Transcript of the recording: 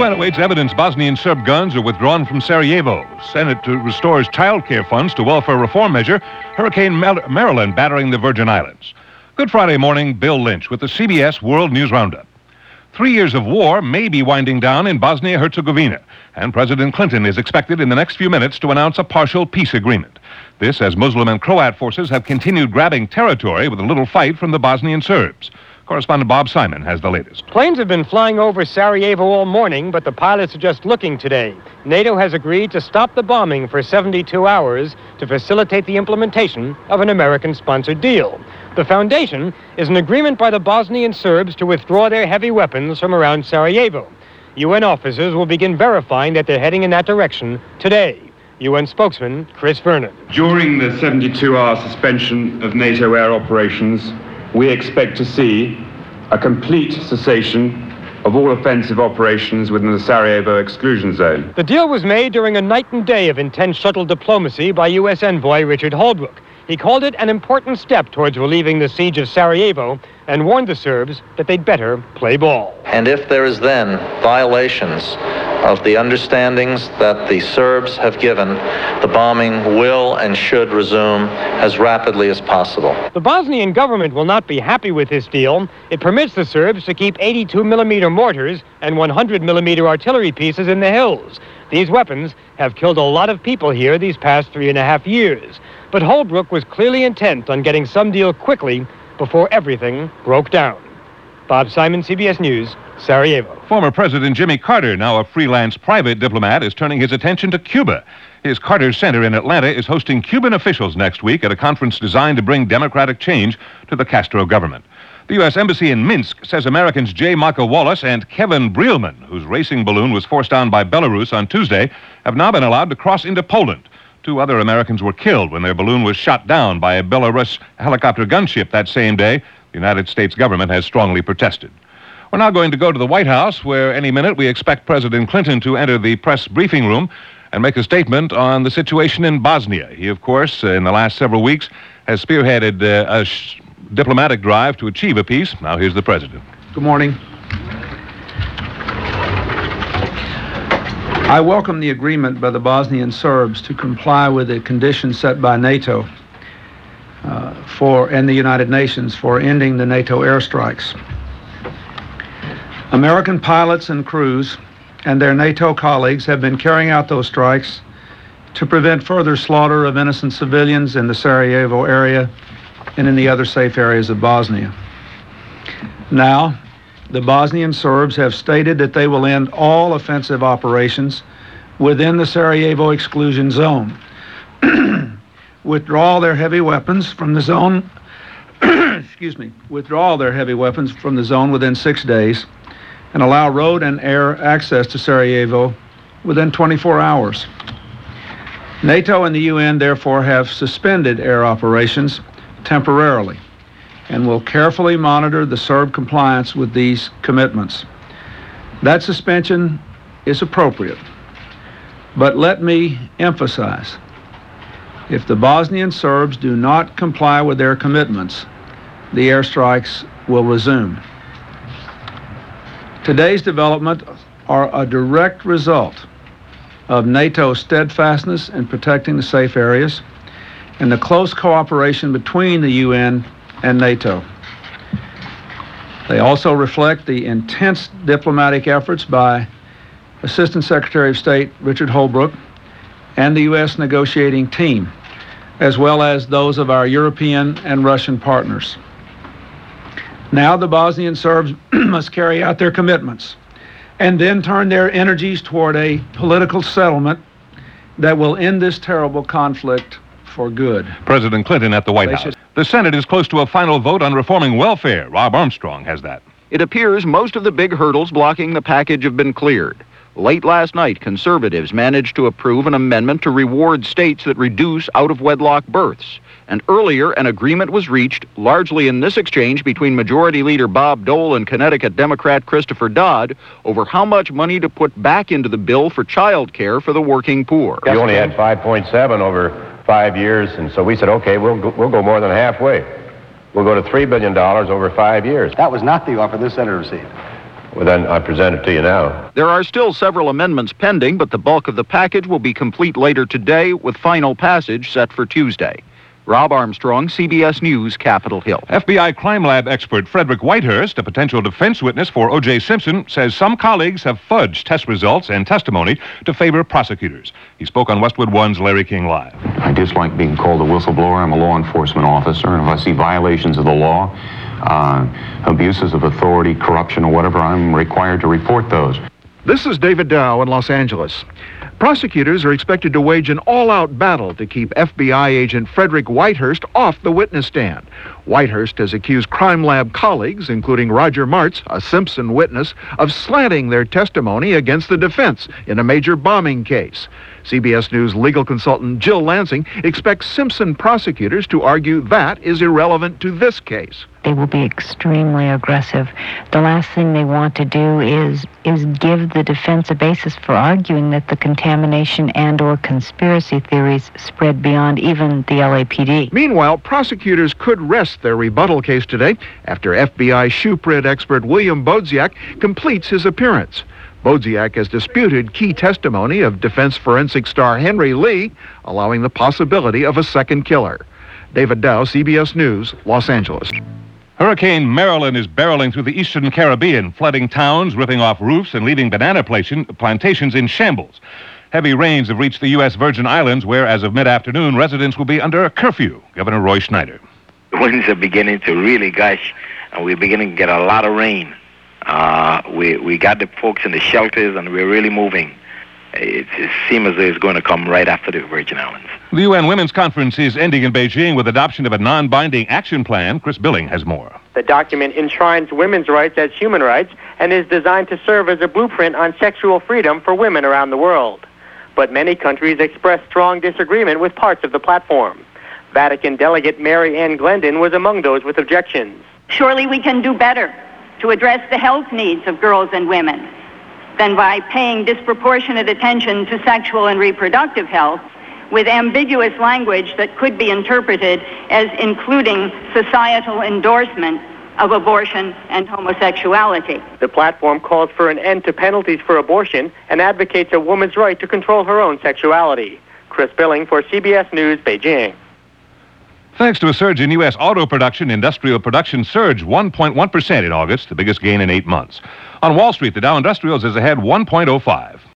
Trial awaits evidence Bosnian Serb guns are withdrawn from Sarajevo. Senate restores child care funds to welfare reform measure. Hurricane Marilyn battering the Virgin Islands. Good Friday morning, Bill Lynch with the CBS World News Roundup. 3 years of war may be winding down in Bosnia-Herzegovina, and President Clinton is expected in the next few minutes to announce a partial peace agreement. This as Muslim and Croat forces have continued grabbing territory with a little fight from the Bosnian Serbs. Correspondent Bob Simon has the latest. Planes have been flying over Sarajevo all morning, but the pilots are just looking today. NATO has agreed to stop the bombing for 72 hours to facilitate the implementation of an American-sponsored deal. The foundation is an agreement by the Bosnian Serbs to withdraw their heavy weapons from around Sarajevo. UN officers will begin verifying that they're heading in that direction today. UN spokesman Chris Vernon. During the 72-hour suspension of NATO air operations, we expect to see a complete cessation of all offensive operations within the Sarajevo exclusion zone. The deal was made during a night and day of intense shuttle diplomacy by U.S. envoy Richard Holbrooke. He called it an important step towards relieving the siege of Sarajevo and warned the Serbs that they'd better play ball. And if there is then violations of the understandings that the Serbs have given, the bombing will and should resume as rapidly as possible. The Bosnian government will not be happy with this deal. It permits the Serbs to keep 82-millimeter mortars and 100-millimeter artillery pieces in the hills. These weapons have killed a lot of people here these past 3.5 years. But Holbrooke was clearly intent on getting some deal quickly before everything broke down. Bob Simon, CBS News, Sarajevo. Former President Jimmy Carter, now a freelance private diplomat, is turning his attention to Cuba. His Carter Center in Atlanta is hosting Cuban officials next week at a conference designed to bring democratic change to the Castro government. The U.S. Embassy in Minsk says Americans J. Maka Wallace and Kevin Brielman, whose racing balloon was forced down by Belarus on Tuesday, have now been allowed to cross into Poland. 2 other Americans were killed when their balloon was shot down by a Belarus helicopter gunship that same day. The United States government has strongly protested. We're now going to go to the White House, where any minute we expect President Clinton to enter the press briefing room and make a statement on the situation in Bosnia. He, of course, in the last several weeks, has spearheaded a diplomatic drive to achieve a peace. Now here's the president. Good morning. I welcome the agreement by the Bosnian Serbs to comply with the conditions set by NATO and the United Nations for ending the NATO airstrikes. American pilots and crews and their NATO colleagues have been carrying out those strikes to prevent further slaughter of innocent civilians in the Sarajevo area and in the other safe areas of Bosnia. Now, the Bosnian Serbs have stated that they will end all offensive operations within the Sarajevo exclusion zone, withdraw their heavy weapons from the zone, withdraw their heavy weapons from the zone within 6 days, and allow road and air access to Sarajevo within 24 hours. NATO and the UN therefore have suspended air operations temporarily and will carefully monitor the Serb compliance with these commitments. That suspension is appropriate, but let me emphasize, if the Bosnian Serbs do not comply with their commitments, the airstrikes will resume. Today's developments are a direct result of NATO's steadfastness in protecting the safe areas and the close cooperation between the UN and NATO. They also reflect the intense diplomatic efforts by Assistant Secretary of State Richard Holbrooke and the U.S. negotiating team, as well as those of our European and Russian partners. Now the Bosnian Serbs must carry out their commitments and then turn their energies toward a political settlement that will end this terrible conflict for good. President Clinton at the White House. The Senate is close to a final vote on reforming welfare. Rob Armstrong has that. It appears most of the big hurdles blocking the package have been cleared. Late last night, conservatives managed to approve an amendment to reward states that reduce out-of-wedlock births. And earlier, an agreement was reached, largely in this exchange between Majority Leader Bob Dole and Connecticut Democrat Christopher Dodd, over how much money to put back into the bill for child care for the working poor. You only had 5.7 over 5 years, and so we said, okay, we'll go more than halfway. We'll go to $3 billion over 5 years. That was not the offer the senator received. Well, then I present it to you now. There are still several amendments pending, but the bulk of the package will be complete later today, with final passage set for Tuesday. Rob Armstrong, CBS News, Capitol Hill. FBI crime lab expert Frederick Whitehurst, a potential defense witness for O.J. Simpson, says some colleagues have fudged test results and testimony to favor prosecutors. He spoke on Westwood One's Larry King Live. I dislike being called a whistleblower. I'm a law enforcement officer, and if I see violations of the law, abuses of authority, corruption, or whatever, I'm required to report those. This is David Dow in Los Angeles. Prosecutors are expected to wage an all-out battle to keep FBI agent Frederick Whitehurst off the witness stand. Whitehurst has accused crime lab colleagues, including Roger Martz, a Simpson witness, of slanting their testimony against the defense in a major bombing case. CBS News legal consultant Jill Lansing expects Simpson prosecutors to argue that is irrelevant to this case. They will be extremely aggressive. The last thing they want to do is give the defense a basis for arguing that the contamination and or conspiracy theories spread beyond even the LAPD. Meanwhile, prosecutors could rest their rebuttal case today after FBI Shuprid expert William Bodziak completes his appearance. Bodziak has disputed key testimony of defense forensic star Henry Lee, allowing the possibility of a second killer. David Dow, CBS News, Los Angeles. Hurricane Marilyn is barreling through the eastern Caribbean, flooding towns, ripping off roofs, and leaving banana plantations in shambles. Heavy rains have reached the U.S. Virgin Islands, where, as of mid-afternoon, residents will be under a curfew. Governor Roy Schneider. The winds are beginning to really gush, and we're beginning to get a lot of rain. We got the folks in the shelters, and we're really moving. It seems as though it's going to come right after the Virgin Islands. The UN Women's Conference is ending in Beijing with adoption of a non-binding action plan. Chris Billing has more. The document enshrines women's rights as human rights and is designed to serve as a blueprint on sexual freedom for women around the world. But many countries expressed strong disagreement with parts of the platform. Vatican delegate Mary Ann Glendon was among those with objections. Surely we can do better to address the health needs of girls and women than by paying disproportionate attention to sexual and reproductive health with ambiguous language that could be interpreted as including societal endorsement of abortion and homosexuality. The platform calls for an end to penalties for abortion and advocates a woman's right to control her own sexuality. Chris Billing for CBS News, Beijing. Thanks to a surge in U.S. auto production, industrial production surged 1.1% in August, the biggest gain in 8 months. On Wall Street, the Dow Industrials is ahead 1.05.